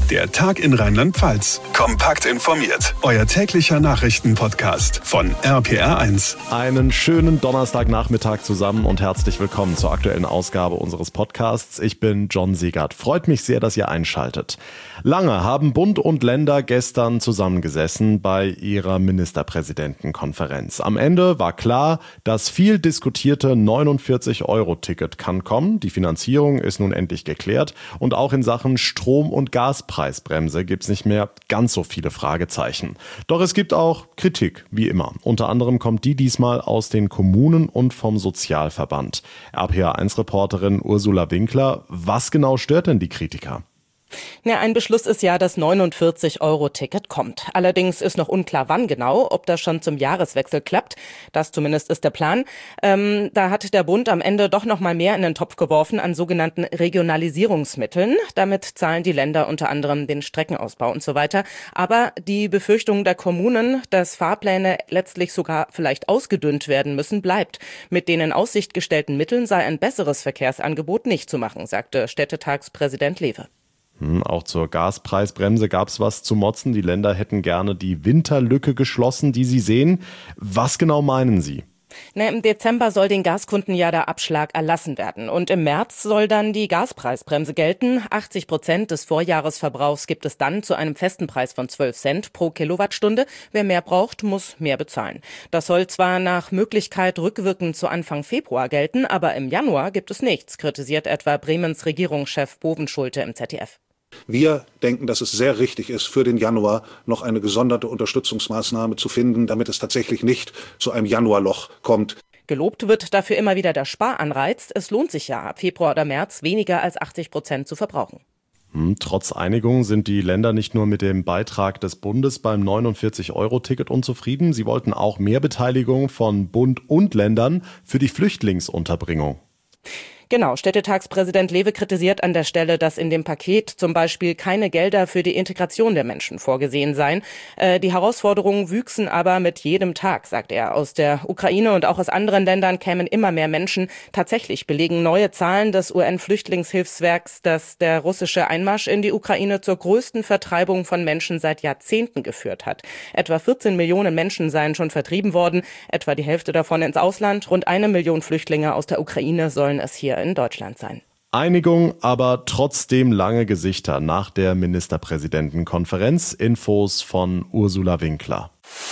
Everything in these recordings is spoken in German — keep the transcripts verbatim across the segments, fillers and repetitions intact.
Der Tag in Rheinland-Pfalz. Kompakt informiert. Euer täglicher Nachrichtenpodcast von R P R eins. Einen schönen Donnerstagnachmittag zusammen und herzlich willkommen zur aktuellen Ausgabe unseres Podcasts. Ich bin John Siegert. Freut mich sehr, dass ihr einschaltet. Lange haben Bund und Länder gestern zusammengesessen bei ihrer Ministerpräsidentenkonferenz. Am Ende war klar, das viel diskutierte neunundvierzig Euro Ticket kann kommen. Die Finanzierung ist nun endlich geklärt und auch in Sachen Strom- und Gaspreis Preisbremse gibt es nicht mehr ganz so viele Fragezeichen. Doch es gibt auch Kritik, wie immer. Unter anderem kommt die diesmal aus den Kommunen und vom Sozialverband. R P R eins Reporterin Ursula Winkler, was genau stört denn die Kritiker? Ja, ein Beschluss ist ja, das neunundvierzig Euro Ticket kommt. Allerdings ist noch unklar, wann genau, ob das schon zum Jahreswechsel klappt. Das zumindest ist der Plan. Ähm, da hat der Bund am Ende doch noch mal mehr in den Topf geworfen an sogenannten Regionalisierungsmitteln. Damit zahlen die Länder unter anderem den Streckenausbau und so weiter. Aber die Befürchtung der Kommunen, dass Fahrpläne letztlich sogar vielleicht ausgedünnt werden müssen, bleibt. Mit den in Aussicht gestellten Mitteln sei ein besseres Verkehrsangebot nicht zu machen, sagte Städtetagspräsident Lewe. Auch zur Gaspreisbremse gab es was zu motzen. Die Länder hätten gerne die Winterlücke geschlossen, die sie sehen. Was genau meinen Sie? Na, im Dezember soll den Gaskunden ja der Abschlag erlassen werden. Und im März soll dann die Gaspreisbremse gelten. achtzig Prozent des Vorjahresverbrauchs gibt es dann zu einem festen Preis von zwölf Cent pro Kilowattstunde. Wer mehr braucht, muss mehr bezahlen. Das soll zwar nach Möglichkeit rückwirkend zu Anfang Februar gelten, aber im Januar gibt es nichts, kritisiert etwa Bremens Regierungschef Bovenschulte im Z D F. Wir denken, dass es sehr richtig ist, für den Januar noch eine gesonderte Unterstützungsmaßnahme zu finden, damit es tatsächlich nicht zu einem Januarloch kommt. Gelobt wird dafür immer wieder der Sparanreiz. Es lohnt sich ja, ab Februar oder März weniger als achtzig Prozent zu verbrauchen. Hm, trotz Einigung sind die Länder nicht nur mit dem Beitrag des Bundes beim neunundvierzig Euro Ticket unzufrieden. Sie wollten auch mehr Beteiligung von Bund und Ländern für die Flüchtlingsunterbringung. Genau, Städtetagspräsident Lewe kritisiert an der Stelle, dass in dem Paket zum Beispiel keine Gelder für die Integration der Menschen vorgesehen seien. Äh, die Herausforderungen wüchsen aber mit jedem Tag, sagt er. Aus der Ukraine und auch aus anderen Ländern kämen immer mehr Menschen. Tatsächlich belegen neue Zahlen des U N-Flüchtlingshilfswerks, dass der russische Einmarsch in die Ukraine zur größten Vertreibung von Menschen seit Jahrzehnten geführt hat. Etwa vierzehn Millionen Menschen seien schon vertrieben worden, etwa die Hälfte davon ins Ausland. Rund eine Million Flüchtlinge aus der Ukraine sollen es hier in Deutschland sein. Einigung, aber trotzdem lange Gesichter nach der Ministerpräsidentenkonferenz. Infos von Ursula Winkler.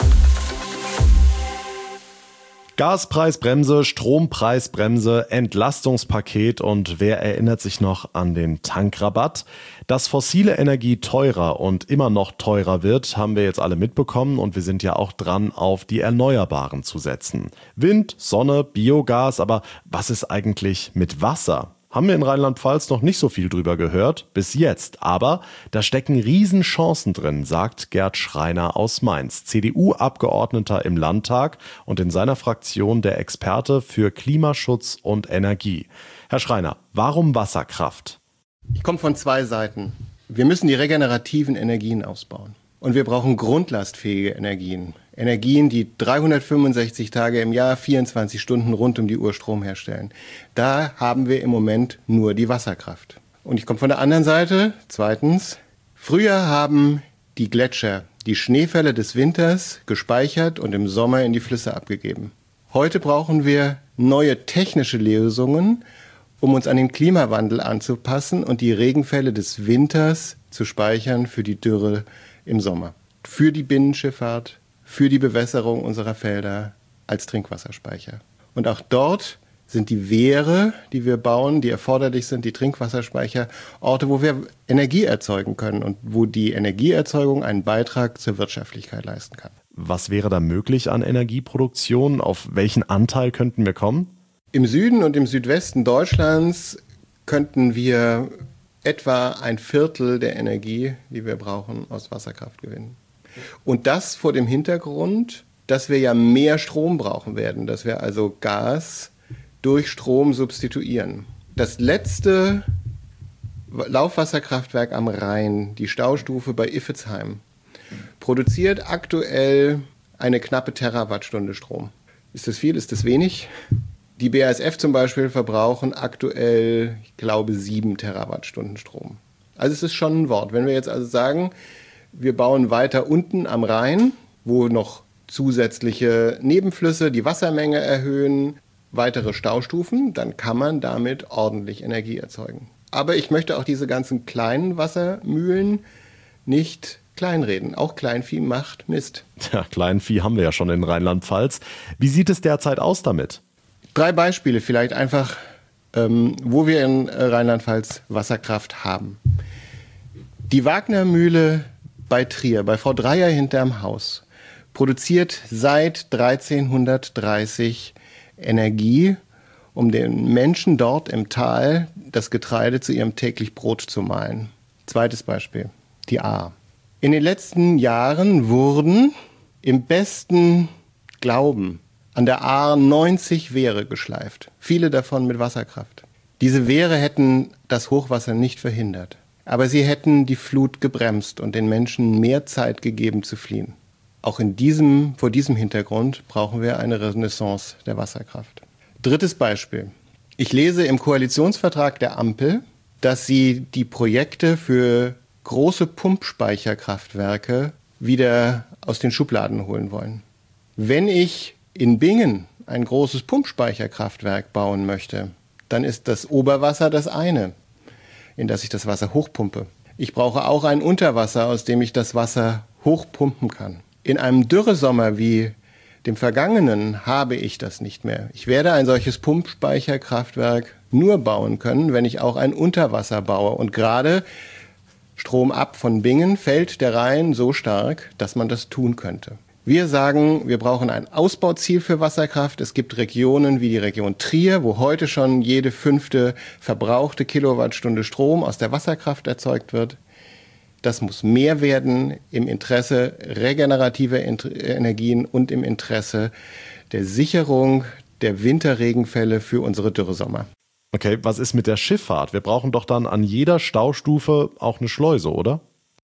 Gaspreisbremse, Strompreisbremse, Entlastungspaket und wer erinnert sich noch an den Tankrabatt? Dass fossile Energie teurer und immer noch teurer wird, haben wir jetzt alle mitbekommen und wir sind ja auch dran, auf die Erneuerbaren zu setzen. Wind, Sonne, Biogas, aber was ist eigentlich mit Wasser? Haben wir in Rheinland-Pfalz noch nicht so viel drüber gehört, bis jetzt. Aber da stecken Riesenchancen drin, sagt Gerd Schreiner aus Mainz, C D U-Abgeordneter im Landtag und in seiner Fraktion der Experte für Klimaschutz und Energie. Herr Schreiner, warum Wasserkraft? Ich komme von zwei Seiten. Wir müssen die regenerativen Energien ausbauen. Und wir brauchen grundlastfähige Energien. Energien, die dreihundertfünfundsechzig Tage im Jahr, vierundzwanzig Stunden rund um die Uhr Strom herstellen. Da haben wir im Moment nur die Wasserkraft. Und ich komme von der anderen Seite. Zweitens, früher haben die Gletscher die Schneefälle des Winters gespeichert und im Sommer in die Flüsse abgegeben. Heute brauchen wir neue technische Lösungen, um uns an den Klimawandel anzupassen und die Regenfälle des Winters zu speichern für die Dürre im Sommer. Für die Binnenschifffahrt, für die Bewässerung unserer Felder als Trinkwasserspeicher. Und auch dort sind die Wehre, die wir bauen, die erforderlich sind, die Trinkwasserspeicher, Orte, wo wir Energie erzeugen können und wo die Energieerzeugung einen Beitrag zur Wirtschaftlichkeit leisten kann. Was wäre da möglich an Energieproduktion? Auf welchen Anteil könnten wir kommen? Im Süden und im Südwesten Deutschlands könnten wir etwa ein Viertel der Energie, die wir brauchen, aus Wasserkraft gewinnen. Und das vor dem Hintergrund, dass wir ja mehr Strom brauchen werden, dass wir also Gas durch Strom substituieren. Das letzte Laufwasserkraftwerk am Rhein, die Staustufe bei Iffezheim, produziert aktuell eine knappe Terawattstunde Strom. Ist das viel? Ist das wenig? Die B A S F zum Beispiel verbrauchen aktuell, ich glaube, sieben Terawattstunden Strom. Also es ist schon ein Wort. Wenn wir jetzt also sagen, wir bauen weiter unten am Rhein, wo noch zusätzliche Nebenflüsse die Wassermenge erhöhen, weitere Staustufen, dann kann man damit ordentlich Energie erzeugen. Aber ich möchte auch diese ganzen kleinen Wassermühlen nicht kleinreden. Auch Kleinvieh macht Mist. Ja, Kleinvieh haben wir ja schon in Rheinland-Pfalz. Wie sieht es derzeit aus damit? Drei Beispiele vielleicht einfach, ähm, wo wir in Rheinland-Pfalz Wasserkraft haben. Die Wagnermühle bei Trier, bei Frau Dreyer hinterm Haus, produziert seit dreizehnhundertdreißig Energie, um den Menschen dort im Tal das Getreide zu ihrem täglich Brot zu mahlen. Zweites Beispiel, die Ahr. In den letzten Jahren wurden im besten Glauben an der Ahr neunzig Wehre geschleift, viele davon mit Wasserkraft. Diese Wehre hätten das Hochwasser nicht verhindert, aber sie hätten die Flut gebremst und den Menschen mehr Zeit gegeben zu fliehen. Auch in diesem, vor diesem Hintergrund brauchen wir eine Renaissance der Wasserkraft. Drittes Beispiel. Ich lese im Koalitionsvertrag der Ampel, dass sie die Projekte für große Pumpspeicherkraftwerke wieder aus den Schubladen holen wollen. Wenn ich in Bingen ein großes Pumpspeicherkraftwerk bauen möchte, dann ist das Oberwasser das eine, in das ich das Wasser hochpumpe. Ich brauche auch ein Unterwasser, aus dem ich das Wasser hochpumpen kann. In einem Dürresommer wie dem vergangenen habe ich das nicht mehr. Ich werde ein solches Pumpspeicherkraftwerk nur bauen können, wenn ich auch ein Unterwasser baue. Und gerade Strom ab von Bingen fällt der Rhein so stark, dass man das tun könnte. Wir sagen, wir brauchen ein Ausbauziel für Wasserkraft. Es gibt Regionen wie die Region Trier, wo heute schon jede fünfte verbrauchte Kilowattstunde Strom aus der Wasserkraft erzeugt wird. Das muss mehr werden im Interesse regenerativer Energien und im Interesse der Sicherung der Winterregenfälle für unsere Dürresommer. Okay, was ist mit der Schifffahrt? Wir brauchen doch dann an jeder Staustufe auch eine Schleuse, oder?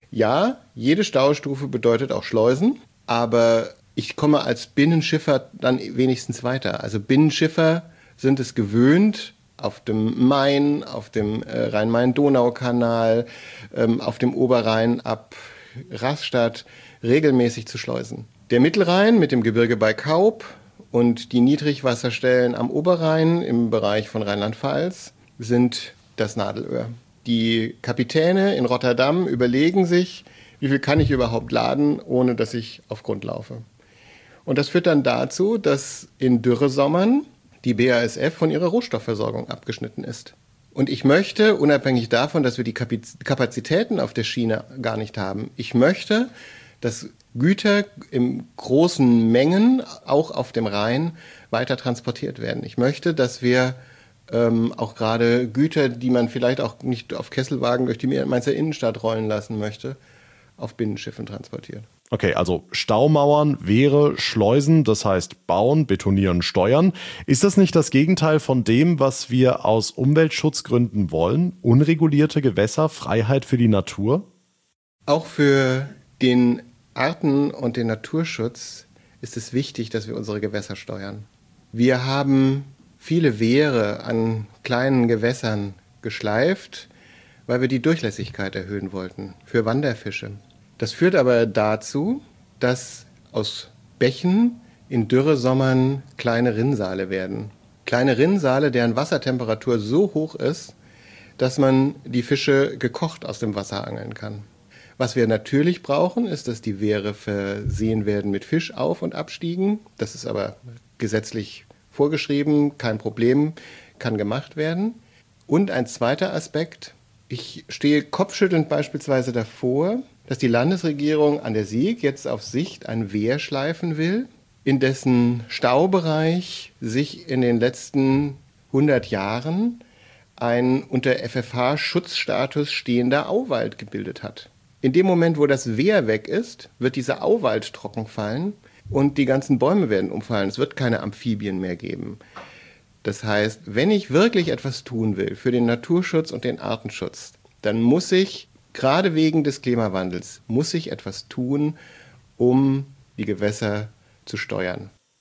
Ja, jede Staustufe bedeutet auch Schleusen, aber ich komme als Binnenschiffer dann wenigstens weiter. Also Binnenschiffer sind es gewöhnt, auf dem Main, auf dem äh, Rhein-Main-Donau-Kanal, ähm, auf dem Oberrhein ab Rastatt regelmäßig zu schleusen. Der Mittelrhein mit dem Gebirge bei Kaub und die Niedrigwasserstellen am Oberrhein im Bereich von Rheinland-Pfalz sind das Nadelöhr. Die Kapitäne in Rotterdam überlegen sich, wie viel kann ich überhaupt laden, ohne dass ich auf Grund laufe. Und das führt dann dazu, dass in Dürresommern die B A S F von ihrer Rohstoffversorgung abgeschnitten ist. Und ich möchte, unabhängig davon, dass wir die Kapazitäten auf der Schiene gar nicht haben, ich möchte, dass Güter in großen Mengen auch auf dem Rhein weiter transportiert werden. Ich möchte, dass wir ähm, auch gerade Güter, die man vielleicht auch nicht auf Kesselwagen durch die Mainzer Innenstadt rollen lassen möchte, auf Binnenschiffen transportieren. Okay, also Staumauern, Wehre, Schleusen, das heißt bauen, betonieren, steuern. Ist das nicht das Gegenteil von dem, was wir aus Umweltschutzgründen wollen? Unregulierte Gewässer, Freiheit für die Natur? Auch für den Arten- und den Naturschutz ist es wichtig, dass wir unsere Gewässer steuern. Wir haben viele Wehre an kleinen Gewässern geschleift, weil wir die Durchlässigkeit erhöhen wollten für Wanderfische. Das führt aber dazu, dass aus Bächen in Dürresommern kleine Rinnsale werden. Kleine Rinnsale, deren Wassertemperatur so hoch ist, dass man die Fische gekocht aus dem Wasser angeln kann. Was wir natürlich brauchen, ist, dass die Wehre versehen werden mit Fischauf- und Abstiegen. Das ist aber gesetzlich vorgeschrieben, kein Problem, kann gemacht werden. Und ein zweiter Aspekt, ich stehe kopfschüttelnd beispielsweise davor, dass die Landesregierung an der Sieg jetzt auf Sicht ein Wehr schleifen will, in dessen Staubereich sich in den letzten hundert Jahren ein unter F F H-Schutzstatus stehender Auwald gebildet hat. In dem Moment, wo das Wehr weg ist, wird dieser Auwald trocken fallen und die ganzen Bäume werden umfallen. Es wird keine Amphibien mehr geben. Das heißt, wenn ich wirklich etwas tun will für den Naturschutz und den Artenschutz, dann muss ich, gerade wegen des Klimawandels, muss ich etwas tun, um die Gewässer zu steuern.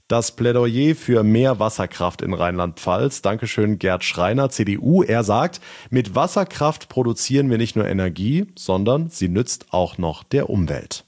Das Plädoyer für mehr Wasserkraft in Rheinland-Pfalz. Dankeschön, Gerd Schreiner, C D U. Er sagt, mit Wasserkraft produzieren wir nicht nur Energie, sondern sie nützt auch noch der Umwelt.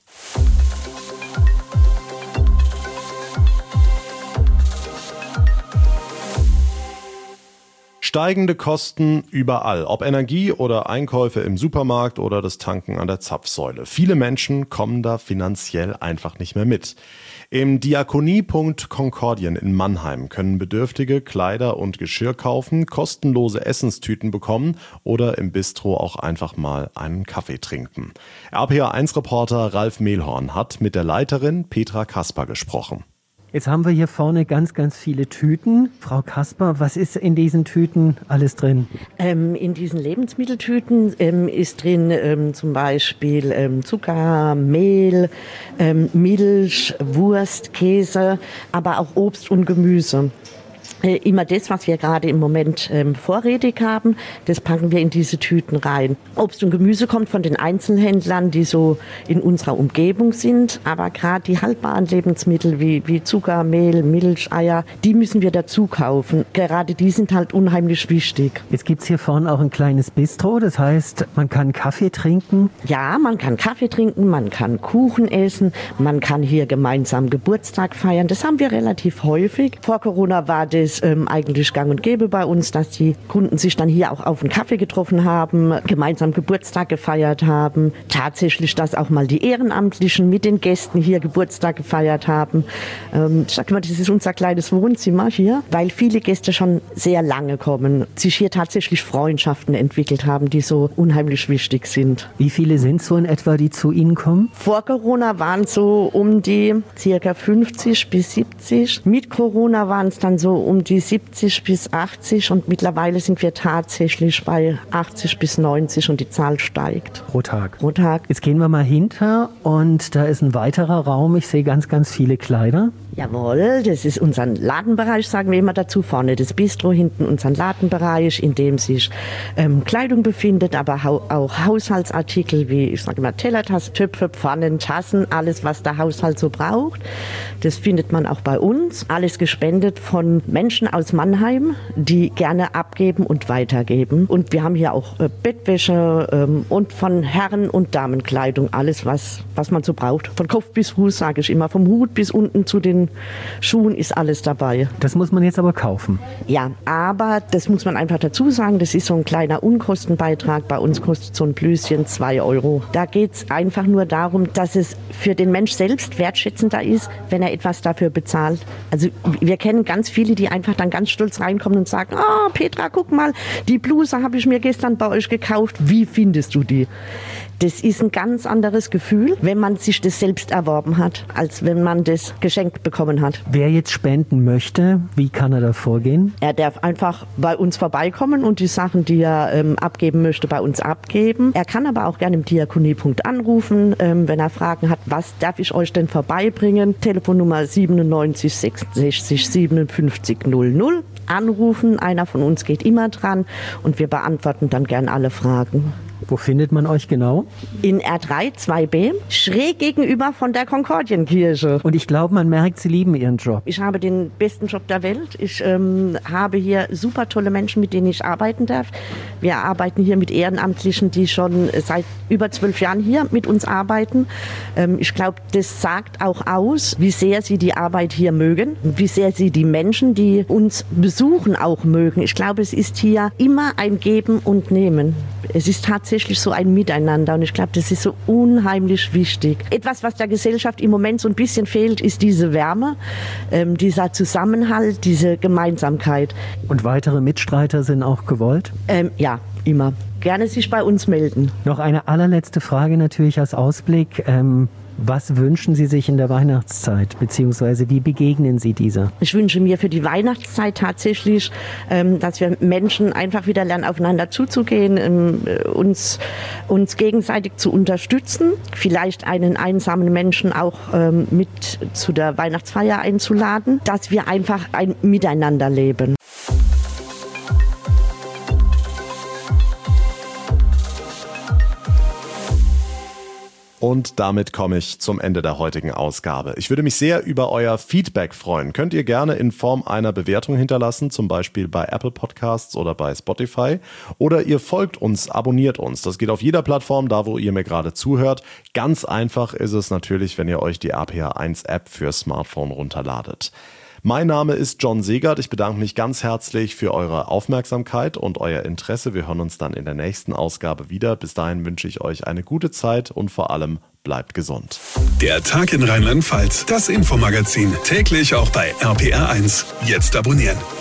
Steigende Kosten überall, ob Energie oder Einkäufe im Supermarkt oder das Tanken an der Zapfsäule. Viele Menschen kommen da finanziell einfach nicht mehr mit. Im Diakonie-Punkt Konkordien in Mannheim können Bedürftige Kleider und Geschirr kaufen, kostenlose Essenstüten bekommen oder im Bistro auch einfach mal einen Kaffee trinken. R P A eins Reporter Ralf Mehlhorn hat mit der Leiterin Petra Kasper gesprochen. Jetzt haben wir hier vorne ganz, ganz viele Tüten. Frau Kasper, was ist in diesen Tüten alles drin? Ähm, in diesen Lebensmitteltüten ähm, ist drin ähm, zum Beispiel ähm, Zucker, Mehl, ähm, Milch, Wurst, Käse, aber auch Obst und Gemüse. Äh, immer das, was wir gerade im Moment ähm, vorrätig haben, das packen wir in diese Tüten rein. Obst und Gemüse kommt von den Einzelhändlern, die so in unserer Umgebung sind. Aber gerade die haltbaren Lebensmittel wie, wie Zucker, Mehl, Milch, Eier, die müssen wir dazu kaufen. Gerade die sind halt unheimlich wichtig. Jetzt gibt's hier vorne auch ein kleines Bistro. Das heißt, man kann Kaffee trinken. Ja, man kann Kaffee trinken, man kann Kuchen essen, man kann hier gemeinsam Geburtstag feiern. Das haben wir relativ häufig. Vor Corona war das Ähm, eigentlich gang und gäbe bei uns, dass die Kunden sich dann hier auch auf einen Kaffee getroffen haben, gemeinsam Geburtstag gefeiert haben. Tatsächlich, dass auch mal die Ehrenamtlichen mit den Gästen hier Geburtstag gefeiert haben. Ähm, ich sag mal, das ist unser kleines Wohnzimmer hier, weil viele Gäste schon sehr lange kommen, sich hier tatsächlich Freundschaften entwickelt haben, die so unheimlich wichtig sind. Wie viele sind so in etwa, die zu Ihnen kommen? Vor Corona waren es so um die circa fünfzig bis siebzig. Mit Corona waren es dann so um die siebzig bis achtzig und mittlerweile sind wir tatsächlich bei achtzig bis neunzig und die Zahl steigt. Pro Tag? Pro Tag. Jetzt gehen wir mal hinter und da ist ein weiterer Raum. Ich sehe ganz, ganz viele Kleider. Jawohl, das ist unser Ladenbereich, sagen wir immer dazu. Vorne das Bistro, hinten unser Ladenbereich, in dem sich ähm, Kleidung befindet, aber hau- auch Haushaltsartikel wie, ich sage mal, Tellertassen, Töpfe, Pfannen, Tassen, alles, was der Haushalt so braucht. Das findet man auch bei uns. Alles gespendet von Menschen aus Mannheim, die gerne abgeben und weitergeben. Und wir haben hier auch äh, Bettwäsche ähm, und von Herren- und Damenkleidung, alles, was, was man so braucht. Von Kopf bis Fuß, sage ich immer, vom Hut bis unten zu den Schuhen ist alles dabei. Das muss man jetzt aber kaufen. Ja, aber das muss man einfach dazu sagen, das ist so ein kleiner Unkostenbeitrag. Bei uns kostet so ein Blüschen zwei Euro. Da geht es einfach nur darum, dass es für den Mensch selbst wertschätzender ist, wenn er etwas dafür bezahlt. Also wir kennen ganz viele, die einfach dann ganz stolz reinkommen und sagen, ah, Petra, guck mal, die Bluse habe ich mir gestern bei euch gekauft. Wie findest du die? Das ist ein ganz anderes Gefühl, wenn man sich das selbst erworben hat, als wenn man das geschenkt bekommen hat. Wer jetzt spenden möchte, wie kann er da vorgehen? Er darf einfach bei uns vorbeikommen und die Sachen, die er ähm, abgeben möchte, bei uns abgeben. Er kann aber auch gerne im Diakonie-Punkt anrufen, ähm, wenn er Fragen hat, was darf ich euch denn vorbeibringen? Telefonnummer siebenundneunzig sechsundsechzig siebenundfünfzig null null. Anrufen, einer von uns geht immer dran und wir beantworten dann gern alle Fragen. Wo findet man euch genau? In R drei zwei B, schräg gegenüber von der Konkordienkirche. Und ich glaube, man merkt, Sie lieben Ihren Job. Ich habe den besten Job der Welt. Ich ähm, habe hier super tolle Menschen, mit denen ich arbeiten darf. Wir arbeiten hier mit Ehrenamtlichen, die schon seit über zwölf Jahren hier mit uns arbeiten. Ähm, ich glaube, das sagt auch aus, wie sehr sie die Arbeit hier mögen, wie sehr sie die Menschen, die uns besuchen, auch mögen. Ich glaube, es ist hier immer ein Geben und Nehmen. Es ist tatsächlich so ein Miteinander und ich glaube, das ist so unheimlich wichtig. Etwas, was der Gesellschaft im Moment so ein bisschen fehlt, ist diese Wärme, ähm, dieser Zusammenhalt, diese Gemeinsamkeit. Und weitere Mitstreiter sind auch gewollt? Ähm, ja, immer. Gerne sich bei uns melden. Noch eine allerletzte Frage natürlich als Ausblick. Ähm Was wünschen Sie sich in der Weihnachtszeit, beziehungsweise wie begegnen Sie dieser? Ich wünsche mir für die Weihnachtszeit tatsächlich, ähm, dass wir Menschen einfach wieder lernen, aufeinander zuzugehen, ähm, uns, uns gegenseitig zu unterstützen, vielleicht einen einsamen Menschen auch ähm, mit zu der Weihnachtsfeier einzuladen, dass wir einfach ein Miteinander leben. Und damit komme ich zum Ende der heutigen Ausgabe. Ich würde mich sehr über euer Feedback freuen. Könnt ihr gerne in Form einer Bewertung hinterlassen, zum Beispiel bei Apple Podcasts oder bei Spotify. Oder ihr folgt uns, abonniert uns. Das geht auf jeder Plattform, da wo ihr mir gerade zuhört. Ganz einfach ist es natürlich, wenn ihr euch die R P R eins App für Smartphone runterladet. Mein Name ist John Segert. Ich bedanke mich ganz herzlich für eure Aufmerksamkeit und euer Interesse. Wir hören uns dann in der nächsten Ausgabe wieder. Bis dahin wünsche ich euch eine gute Zeit und vor allem bleibt gesund. Der Tag in Rheinland-Pfalz, das Infomagazin, täglich auch bei R P R eins. Jetzt abonnieren.